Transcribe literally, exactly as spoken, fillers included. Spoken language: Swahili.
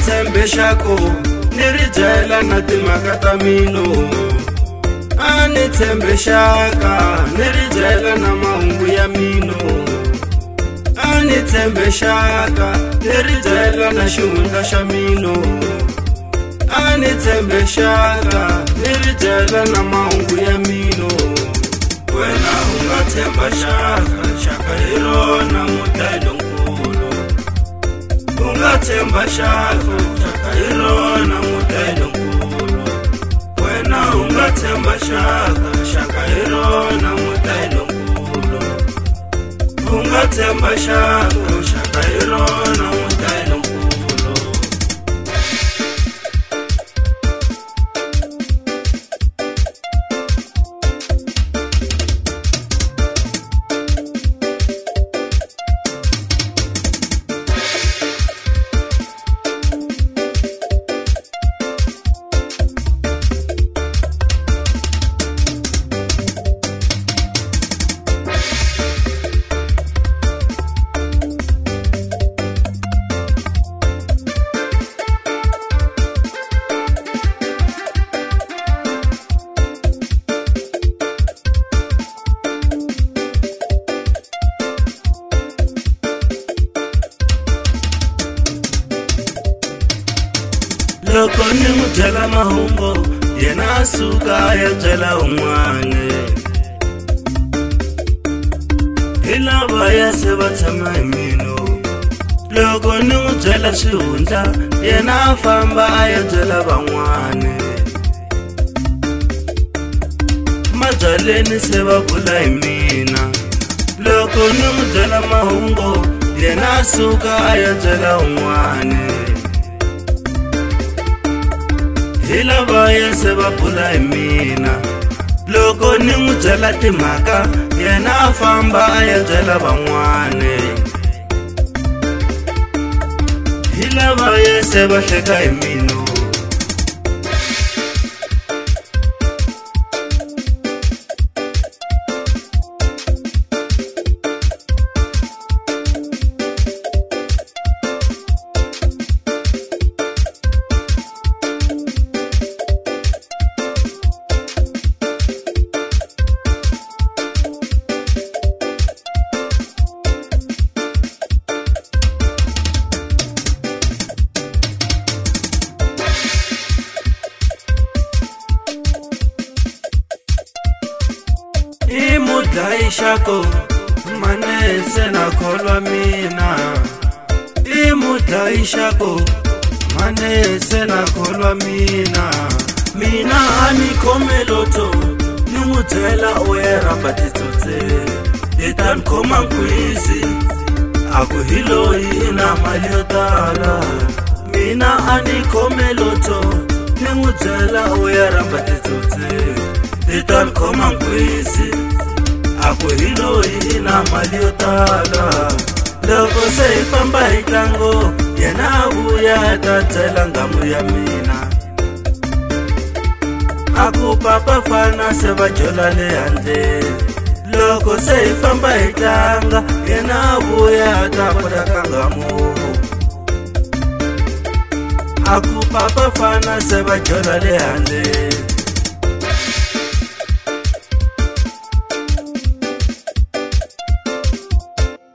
tshembe xako ni ri byela na timhaka ta mino a ni tshembe xaka ni ri byela na mahungu ya mino a ni tshembe xaka ni ri byela na xihundla xa mino a ni tshembe xaka ni ri byela na mahungu ya mino wena u nga tshemba xaka xaka hi rona mutailonkulu u nga tshemba xaka xaka hi rona mutailonkulu wena u nga tshemba xaka xaka hi rona mutailonkulu u nga tshemba xaka xaka hi rona mutailonkulu loko ni n'wi byela mahungu yena a suka a ya byela un'wana hi lavaya se va tshama hi mino loko ni n'wi byela swihundla yena a famba a ya byela van'wana mabyaleni se va vula hi mina loko ni n'wi byela mahungu yena a suka a ya byela un'wana hi lavaya se va bula hi mina loko ni n'wi byela timhaka yena a famba a ya byela van'wana hi lavaya se va hleka hi mina i mudlayi xako manese na kholwa mina i mudlayi xako manese na kholwa mina mina a ni khomeloto ni n'wi byela u ya rhamba titsotse hi ta ni khoma nkwisi a ku hi loyi i na mali yo tala mina a ni khomeloto ni n'wi byela u ya rhamba titsotse hi ta ni khoma nkwisi a ku hi loyi i na mali yo tala loko se hi famba hi tlango yena a vuya ta byela ngamu ya mina a ku papa fana se va jola le handle loko se hi famba hi tlanga yena a vuya ta vula ka ngamu a ku papa fana se va jola le handle